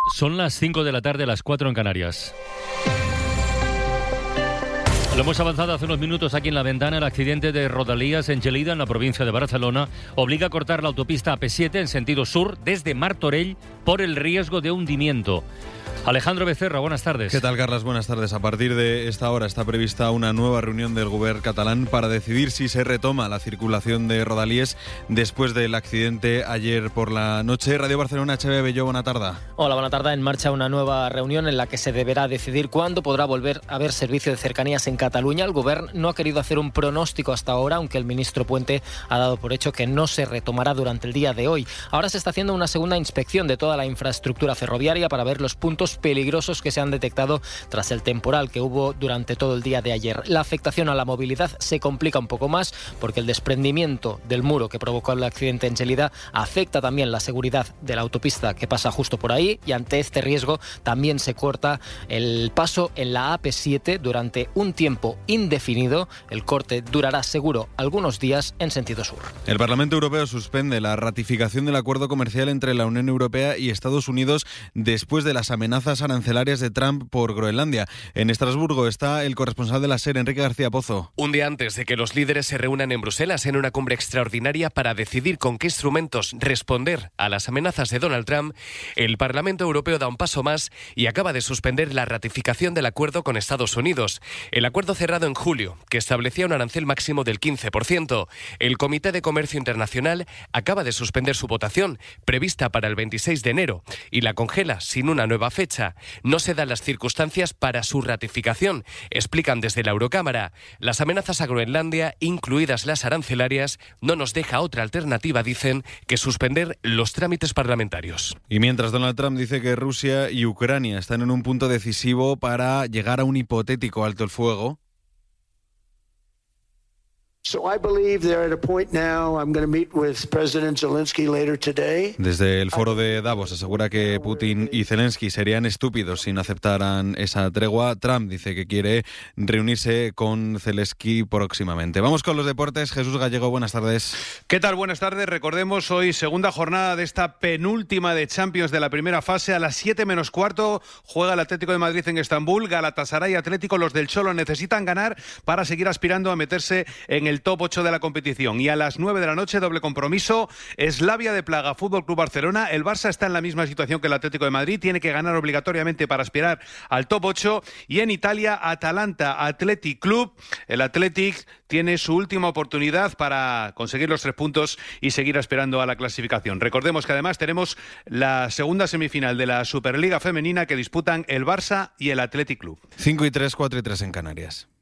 Son las 5 de la tarde, las 4 en Canarias. Lo hemos avanzado hace unos minutos aquí en La Ventana. El accidente de Rodalies en Gelida, en la provincia de Barcelona, obliga a cortar la autopista AP7 en sentido sur desde Martorell por el riesgo de hundimiento. Alejandro Becerra, buenas tardes. ¿Qué tal, Carlas? Buenas tardes. A partir de esta hora está prevista una nueva reunión del Govern catalán para decidir si se retoma la circulación de Rodalies después del accidente ayer por la noche. Radio Barcelona, HB Belló, buena tarde. Hola, buena tarde. En marcha una nueva reunión en la que se deberá decidir cuándo podrá volver a haber servicio de cercanías en Cataluña. El Govern no ha querido hacer un pronóstico hasta ahora, aunque el ministro Puente ha dado por hecho que no se retomará durante el día de hoy. Ahora se está haciendo una segunda inspección de toda la infraestructura ferroviaria para ver los puntos peligrosos que se han detectado tras el temporal que hubo durante todo el día de ayer. La afectación a la movilidad se complica un poco más porque el desprendimiento del muro que provocó el accidente en Gelida afecta también la seguridad de la autopista que pasa justo por ahí, y ante este riesgo también se corta el paso en la AP7 durante un tiempo indefinido. El corte durará seguro algunos días en sentido sur. El Parlamento Europeo suspende la ratificación del acuerdo comercial entre la Unión Europea y Estados Unidos después de las amenazas arancelarias de Trump por Groenlandia. En Estrasburgo está el corresponsal de la SER, Enrique García Pozo. Un día antes de que los líderes se reúnan en Bruselas en una cumbre extraordinaria para decidir con qué instrumentos responder a las amenazas de Donald Trump, el Parlamento Europeo da un paso más y acaba de suspender la ratificación del acuerdo con Estados Unidos. El acuerdo cerrado en julio, que establecía un arancel máximo del 15%. El Comité de Comercio Internacional acaba de suspender su votación, prevista para el 26 de enero, y la congela sin una nueva fecha. No se dan las circunstancias para su ratificación, explican desde la Eurocámara. Las amenazas a Groenlandia, incluidas las arancelarias, no nos deja otra alternativa, dicen, que suspender los trámites parlamentarios. Y mientras Donald Trump dice que Rusia y Ucrania están en un punto decisivo para llegar a un hipotético alto el fuego, desde el foro de Davos asegura que Putin y Zelensky serían estúpidos si no aceptaran esa tregua. Trump dice que quiere reunirse con Zelensky próximamente. Vamos con los deportes. Jesús Gallego, buenas tardes. ¿Qué tal? Buenas tardes. Recordemos hoy segunda jornada de esta penúltima de Champions de la primera fase. A las 7 menos cuarto juega el Atlético de Madrid en Estambul. Galatasaray Atlético. Los del Cholo necesitan ganar para seguir aspirando a meterse en el top 8 de la competición. Y a las 9 de la noche, doble compromiso, Slavia de Praga, Fútbol Club Barcelona. El Barça está en la misma situación que el Atlético de Madrid, tiene que ganar obligatoriamente para aspirar al top 8. Y en Italia, Atalanta Athletic Club. El Athletic tiene su última oportunidad para conseguir los 3 puntos y seguir aspirando a la clasificación. Recordemos que además tenemos la segunda semifinal de la Superliga Femenina que disputan el Barça y el Athletic Club. 5-3, 4-3 en Canarias.